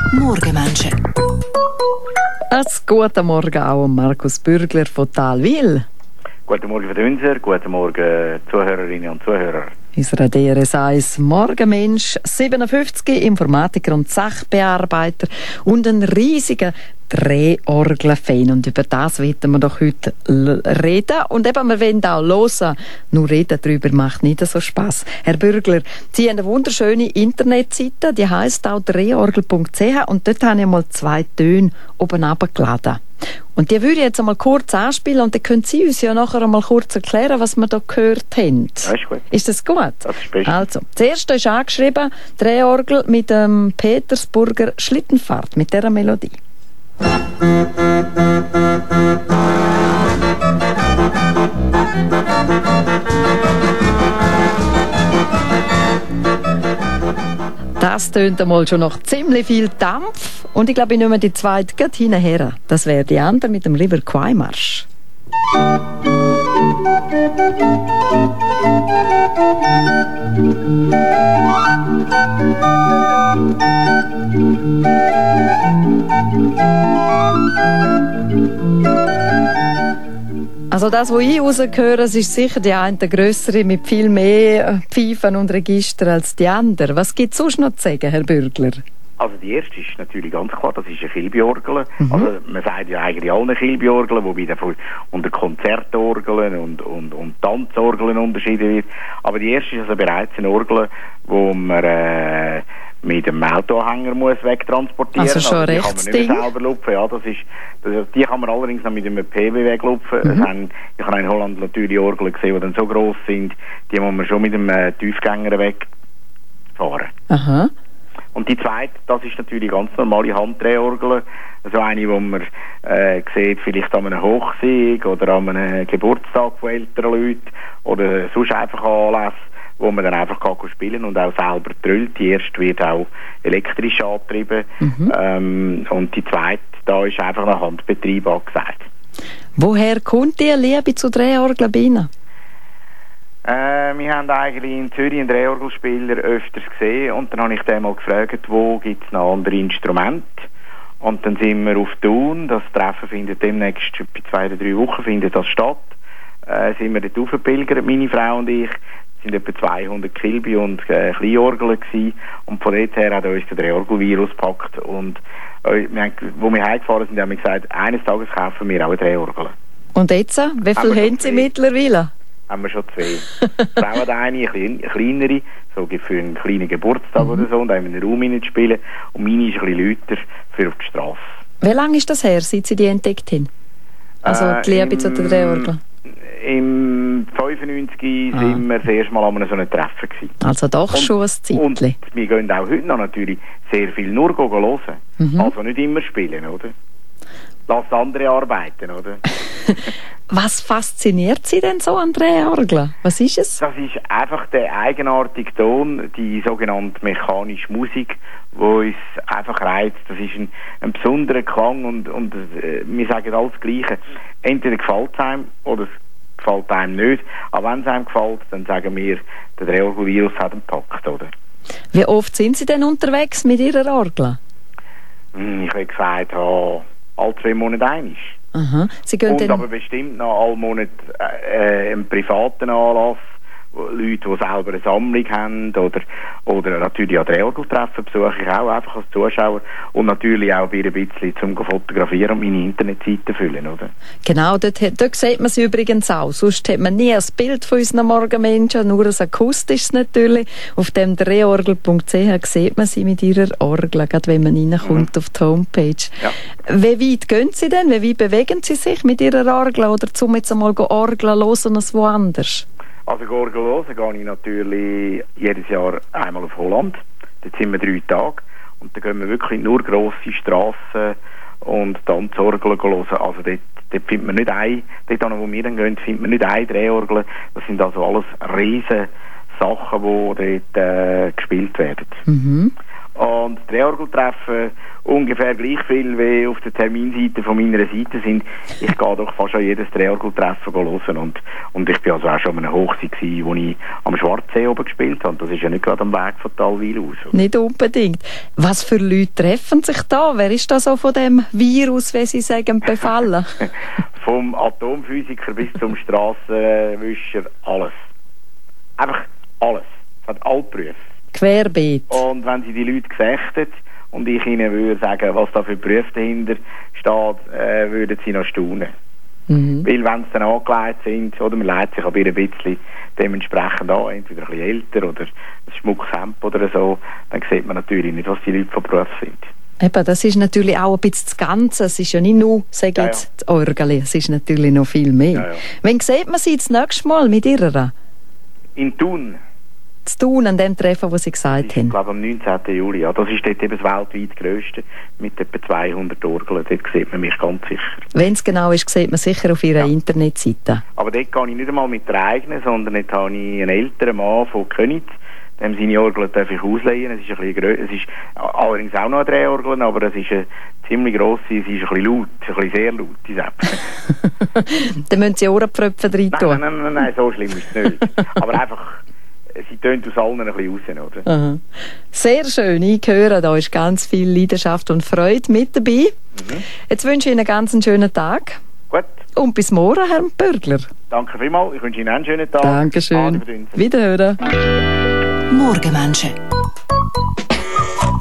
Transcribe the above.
Morgenmenschen. Ein guten Morgen auch an Markus Bürgler von Talwil. Guten Morgen, Frau Dünser. Guten Morgen, Zuhörerinnen und Zuhörer. Unser DRS1 Morgenmensch, 57, Informatiker und Sachbearbeiter und ein riesiger Drehorgel-Fan. Und über das wollen wir doch heute reden. Und eben, wir wollen auch hören. Nur reden darüber macht nicht so Spass. Herr Bürgler, Sie haben eine wunderschöne Internetseite, die heisst auch drehorgel.ch und dort habe ich mal 2 Töne oben runtergeladen. Und die würde ich jetzt einmal kurz anspielen und dann können Sie uns ja nachher einmal kurz erklären, was wir da gehört haben. Das ist gut. Ist das gut? Das ist besser. Also, das erste ist angeschrieben, Drehorgel mit dem Petersburger Schlittenfahrt, mit dieser Melodie. Das tönt einmal schon noch ziemlich viel Dampf. Und ich glaube, ich nehme die zweite gerade hinterher. Das wäre die andere mit dem River Kwai Marsch. Also das, was ich rausgehöre, ist sicher die eine grössere mit viel mehr Pfeifen und Register als die andere. Was gibt es sonst noch zu sagen, Herr Bürgler? Also die erste ist natürlich ganz klar, das ist eine Kilby-Orgel. Also man sagt ja eigentlich allen Kilby-Orgeln, wobei davon unter Konzertorgeln und Tanzorgeln unterschieden wird. Aber die erste ist also bereits eine Orgel, wo man mit dem Autoanhänger muss wegtransportieren. Also schon die recht kann man nicht mehr selber lupfen. Ja, die kann man allerdings noch mit einem PW weglupfen. Ich habe in Holland natürlich Orgeln gesehen, die dann so gross sind, die muss man schon mit einem Tiefgänger wegfahren. Aha. Und die zweite, das ist natürlich ganz normale Handdrehorgel. So eine, die man sieht, vielleicht an einem Hochsieg oder an einem Geburtstag von älteren Leuten oder sonst einfach Anlässe, wo man dann einfach spielen kann und auch selber drüllt. Die erste wird auch elektrisch angetrieben. Und die zweite, da ist einfach nach Handbetrieb angesagt. Woher kommt die Liebe zu Drehorgeln bei Ihnen? Wir haben eigentlich in Zürich einen Drehorgelspieler öfters gesehen und dann habe ich den mal gefragt, wo gibt es noch andere Instrumente. Und dann sind wir auf Thun, das Treffen findet demnächst, bei 2 oder 3 Wochen findet das statt. Sind wir dort aufgepilgert, meine Frau und ich. Es sind etwa 200 Kilby und Kleinorgeln gewesen. Und von dort her hat uns der Drehorgelvirus gepackt. Und wo wir heimgefahren sind, haben wir gesagt, eines Tages kaufen wir auch eine Drehorgel. Und jetzt? Wie viel haben Sie mittlerweile? Haben wir schon 2. Die Frau hat eine kleinere, so für einen kleinen Geburtstag oder so, und einen in den Raum hineinzuspielen. Und meine ist ein bisschen lauter für auf die Straße. Wie lange ist das her, seit Sie die entdeckt haben? Also die Liebe zu der Drehorgel? Im 95 sind wir das erste Mal an so einem Treffen gewesen. Also doch schon ein Zeitchen. Und wir gehen auch heute noch natürlich sehr viel nur hören. Also nicht immer spielen, oder? Lass andere arbeiten, oder? Was fasziniert Sie denn so an Drehorgeln? Was ist es? Das ist einfach der eigenartige Ton, die sogenannte mechanische Musik, die uns einfach reizt. Das ist ein besonderer Klang und wir sagen alles das Gleiche. Entweder gefällt es einem oder es gefällt einem nicht. Aber wenn es einem gefällt, dann sagen wir, der Drehorgelvirus hat einen Pakt, oder? Wie oft sind Sie denn unterwegs mit Ihrer Orgel? Ich habe gesagt, alle 2 Monate einmal. Aha. Sie gehen und aber bestimmt noch alle Monate einen privaten Anlass, Leute, die selber eine Sammlung haben oder natürlich an Drehorgeltreffen besuche ich auch einfach als Zuschauer und natürlich auch ein bisschen zum Fotografieren und meine Internetseite füllen, oder? Genau, dort sieht man sie übrigens auch. Sonst hat man nie ein Bild von unseren Morgenmenschen, nur ein akustisches natürlich. Auf dem drehorgel.ch sieht man sie mit ihrer Orgel, gerade wenn man reinkommt auf die Homepage. Ja. Wie weit gehen Sie denn? Wie weit bewegen Sie sich mit Ihrer Orgel? Oder zum jetzt einmal Orgeln hören als woanders? Also Orgel hören gehe ich natürlich jedes Jahr einmal auf Holland. Dort sind wir 3 Tage. Und da gehen wir wirklich nur grosse Strassen und Tanzorgeln hören. Also dort findet man nicht dort wo wir dann gehen, findet man nicht eine Drehorgel. Das sind also alles riesen Sachen, die dort gespielt werden. Und das Drehorgeltreffen ungefähr gleich viel wie auf der Terminseite von meiner Seite sind. Ich gehe doch fast an jedes Drehorgeltreffen hören und ich bin also auch schon an einer Hochzeit gewesen, wo ich am Schwarzsee oben gespielt habe. Das ist ja nicht gerade am Weg von Talwil aus. Oder? Nicht unbedingt. Was für Leute treffen sich da? Wer ist da so von dem Virus, wie Sie sagen, befallen? Vom Atomphysiker bis zum Strassenwischer, alles. Einfach alles. Es hat alle Berufe. Querbeet. Und wenn sie die Leute gesächtet und ich ihnen würde sagen, was da für Berufe dahinter steht, würden sie noch staunen. Weil wenn sie dann angelegt sind, oder man leitet sich aber ein bisschen dementsprechend an, entweder ein bisschen älter oder ein Schmuckhemd oder so, dann sieht man natürlich nicht, was die Leute von Beruf sind. Eben, das ist natürlich auch ein bisschen das Ganze. Es ist ja nicht nur, sage jetzt, das Orgel, es ist natürlich noch viel mehr. Ja, ja. Wann sieht man sie das nächste Mal mit ihrer? In Thun. Zu tun an dem Treffen, das Sie gesagt haben? Ich glaube am 19. Juli. Ja, das ist dort eben das weltweit grösste mit etwa 200 Orgeln. Dort sieht man mich ganz sicher. Wenn es genau ist, sieht man sicher auf Ihrer Internetseite. Aber dort gehe ich nicht einmal mit der eigenen, sondern dort habe ich einen älteren Mann von Königs. Dem seine Orgel darf ich ausleihen. Es ist, es ist allerdings auch noch eine Drehorgel, aber es ist eine ziemlich grosse, es ist ein bisschen laut, ein bisschen sehr laut, die Seppe. Dann müssen Sie Ohrenpfröpfe rein tun. Nein, so schlimm ist es nicht. Aber einfach, sie tönt aus allen ein bisschen raus, oder? Aha. Sehr schön, ich höre, da ist ganz viel Leidenschaft und Freude mit dabei. Jetzt wünsche ich Ihnen einen ganz schönen Tag. Gut. Und bis morgen, Herr Bürgler. Danke vielmals, ich wünsche Ihnen einen schönen Tag. Dankeschön. Wiederhören. Morgenmenschen.